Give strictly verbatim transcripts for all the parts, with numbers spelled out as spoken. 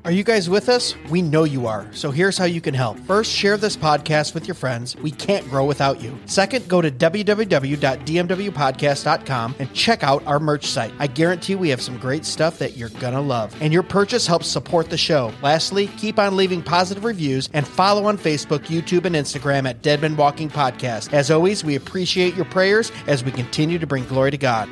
Are you guys with us? We know you are. So here's how you can help. First, share this podcast with your friends. We can't grow without you. Second, go to w w w dot d m w podcast dot com and check out our merch site. I guarantee we have some great stuff that you're going to love. And your purchase helps support the show. Lastly, keep on leaving positive reviews and follow on Facebook, YouTube, and Instagram at Dead Men Walking Podcast. As always, we appreciate your prayers as we continue to bring glory to God.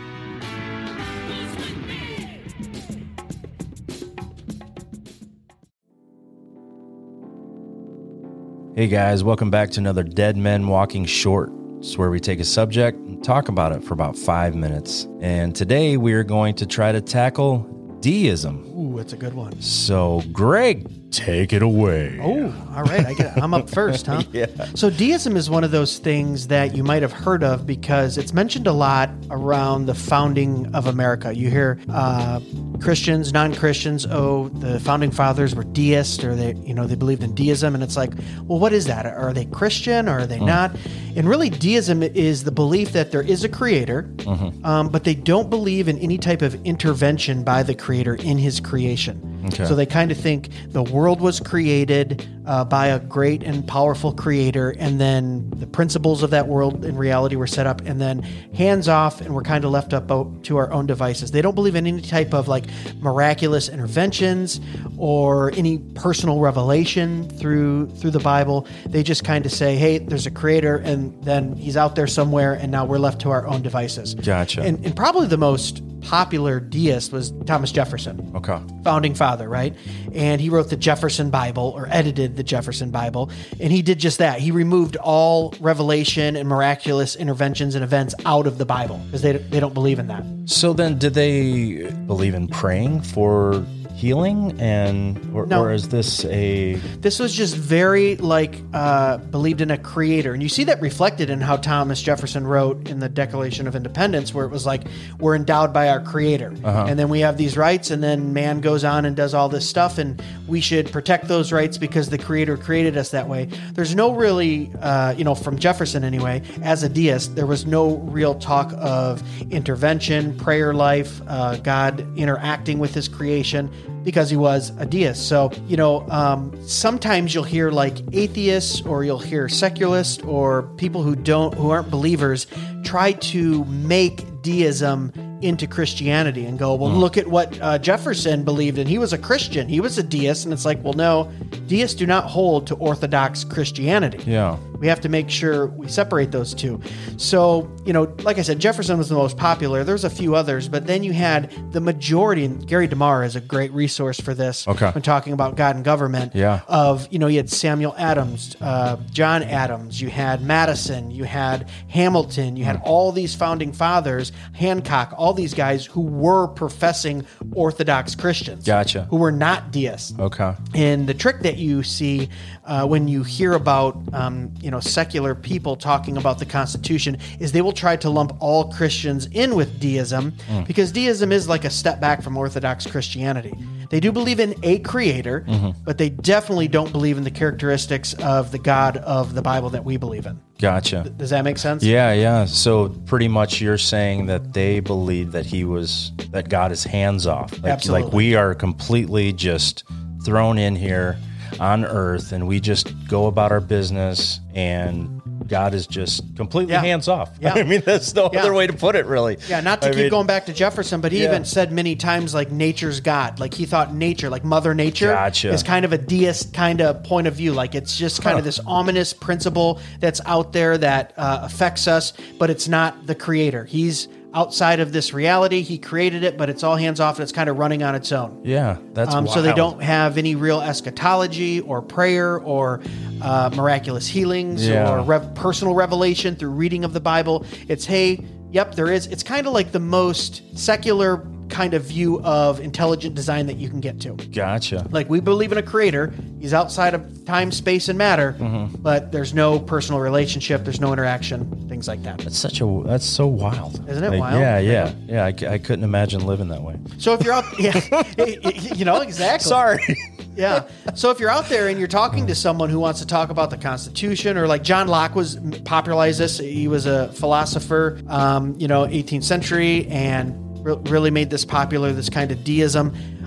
Hey guys, welcome back to another Dead Men Walking Short. It's where we take a subject and talk about it for about five minutes. And today we are going to try to tackle deism. Ooh, that's a good one. So, Greg, take it away. Oh, all right. I get, I'm up first, huh? Yeah. So deism is one of those things that you might have heard of because it's mentioned a lot around the founding of America. You hear uh, Christians, non-Christians, oh, the founding fathers were deists, or they, you know, they believed in deism, and it's like, well, what is that? Are they Christian or are they mm. not? And really, deism is the belief that there is a creator, mm-hmm. um, but they don't believe in any type of intervention by the creator in his creation. Okay. So they kind of think the world was created uh, by a great and powerful creator, and then the principles of that world in reality were set up, and then hands off, and we're kind of left up to our own devices. They don't believe in any type of like miraculous interventions or any personal revelation through through the Bible. They just kind of say, hey, there's a creator, and then he's out there somewhere, and now we're left to our own devices. Gotcha. And, and probably the most popular deist was Thomas Jefferson. Okay. Founding father, right? And he wrote the Jefferson Bible, or edited the Jefferson Bible, and he did just that. He removed all revelation and miraculous interventions and events out of the Bible because they they don't believe in that. So then, did they believe in praying for healing, and or, no. or is this a this was just very like uh believed in a creator, and you see that reflected in how Thomas Jefferson wrote in the Declaration of Independence, where it was like, we're endowed by our creator, uh-huh. and then we have these rights, and then man goes on and does all this stuff, and we should protect those rights because the creator created us that way. There's no really uh you know from Jefferson anyway, as a deist, there was no real talk of intervention, prayer life, uh God interacting with his creation, because he was a deist. So, you know, um, sometimes you'll hear like atheists, or you'll hear secularists, or people who don't, who aren't believers, try to make deism into Christianity and go, well, mm. look at what uh, Jefferson believed, and he was a Christian. He was a deist. And it's like, well, no, deists do not hold to Orthodox Christianity. Yeah. We have to make sure we separate those two. So, you know, like I said, Jefferson was the most popular. There's a few others, but then you had the majority, and Gary DeMar is a great resource for this okay. when talking about God and government. Yeah. Of, you know, you had Samuel Adams, uh, John Adams, you had Madison, you had Hamilton, you had mm. all these founding fathers, Hancock, all these guys who were professing Orthodox Christians. Gotcha. Who were not deists. Okay. And the trick that you see uh, when you hear about, um, you know, secular people talking about the Constitution is they will try to lump all Christians in with deism mm. because deism is like a step back from Orthodox Christianity. They do believe in a creator, mm-hmm. but they definitely don't believe in the characteristics of the God of the Bible that we believe in. Gotcha. Th- does that make sense? Yeah, yeah. So pretty much you're saying that they believe that he was, that God is hands off. Like, Absolutely. Like we are completely just thrown in here on earth, and we just go about our business, and God is just completely yeah. hands off. Yeah. I mean, that's no yeah. other way to put it, really. Yeah, not to I keep mean, going back to Jefferson, but he yeah. even said many times, like, nature's God. Like, he thought nature, like Mother Nature, gotcha. is kind of a deist kind of point of view. Like, it's just kind huh. of this ominous principle that's out there that uh, affects us, but it's not the creator. He's outside of this reality. He created it, but it's all hands off, and it's kind of running on its own. Yeah, that's um, wild. So they don't have any real eschatology or prayer or uh, miraculous healings yeah. or rev- personal revelation through reading of the Bible. It's, hey, yep, there is. It's kind of like the most secular kind of view of intelligent design that you can get to. Gotcha. Like, we believe in a creator. He's outside of time, space, and matter, mm-hmm. but there's no personal relationship. There's no interaction, things like that. That's such a, that's so wild. Isn't it like, wild? Yeah, yeah, yeah. I, I couldn't imagine living that way. So if you're out, yeah, you know, exactly. Sorry. Yeah. So if you're out there and you're talking to someone who wants to talk about the Constitution, or like John Locke was popularized this, he was a philosopher, um, you know, eighteenth century, and re- really made this popular, this kind of deism.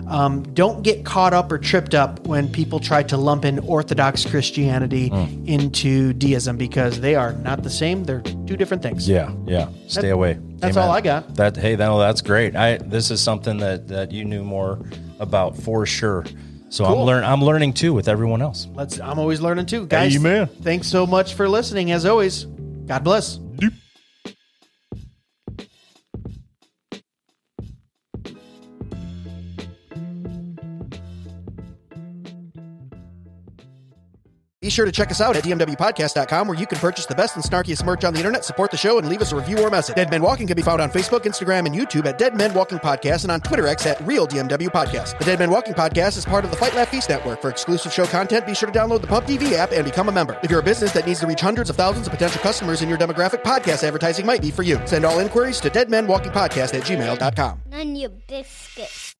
Um, don't get caught up or tripped up when people try to lump in Orthodox Christianity mm. into deism, because they are not the same. They're two different things. Yeah, yeah. Stay that, away. That's Amen. all I got. That hey, that, that's great. I this is something that, that you knew more about for sure. So cool. I'm learn I'm learning too with everyone else. Let's. I'm always learning too, guys. Amen. Thanks so much for listening. As always, God bless. Doop. Be sure to check us out at D M W podcast dot com, where you can purchase the best and snarkiest merch on the internet, support the show, and leave us a review or message. Dead Men Walking can be found on Facebook, Instagram, and YouTube at Dead Men Walking Podcast, and on Twitter X at Real D M W Podcast. The Dead Men Walking Podcast is part of the Fight Laugh Feast Network. For exclusive show content, be sure to download the Pub T V app and become a member. If you're a business that needs to reach hundreds of thousands of potential customers in your demographic, podcast advertising might be for you. Send all inquiries to Dead Men Walking Podcast at gmail dot com. None your biscuits.